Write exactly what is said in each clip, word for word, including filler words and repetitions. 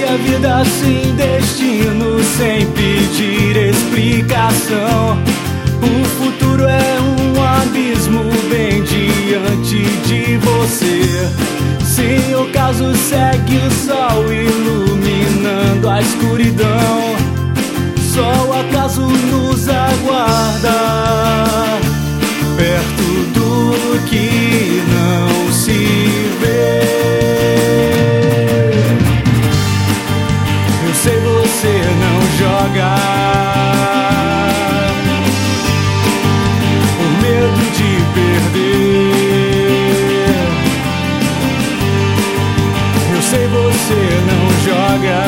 a vida sem destino, sem pedir explicação. O futuro é um abismo bem diante de você. Sem ocaso segue o sol iluminando a escuridão. Só o acaso nos aguarda, perto do que não se vê. Eu sei, você não joga por medo de perder. Eu sei, você não joga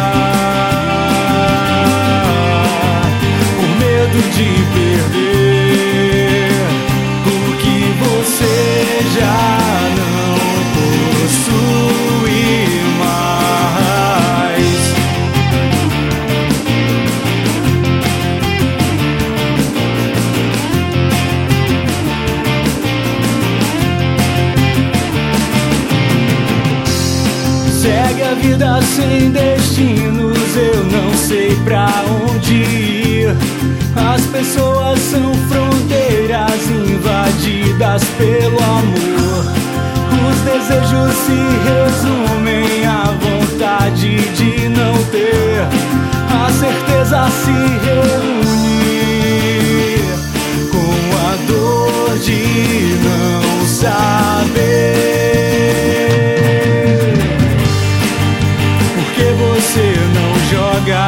por medo de perder o que você já não possui mais. Segue a vida sem destinos, eu não sei pra onde ir. As pessoas são fronteiras invadidas pelo amor. Os desejos se resumem à vontade de não ter. A certeza se reúne com a dor de não saber. Por que você não joga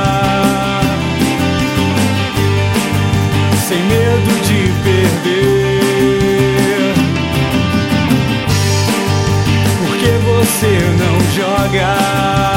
sem medo de perder? Por que você não joga